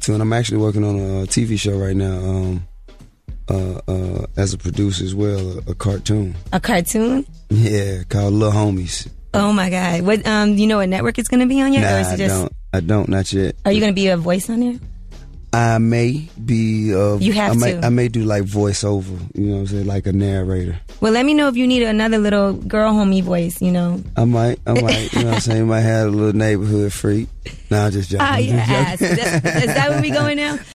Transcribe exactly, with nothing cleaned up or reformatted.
cartoon. I'm actually working on a T V show right now. Um, uh, uh, as a producer as well, a, a cartoon. A cartoon? Yeah, called Little Homies. Oh my God! What um, do you know what network it's going to be on yet? Nah, or is it just, I don't. I don't. Not yet. Are you going to be a voice on there? I may be. Uh, you have I may, to. I may do like voiceover. You know what I'm saying? Like a narrator. Well, let me know if you need another little girl homie voice. You know. I might. I might. You know what I'm saying? You might have a little neighborhood freak. Nah, I'm just joking. Ah, yeah. Just joking. Is that where we going now?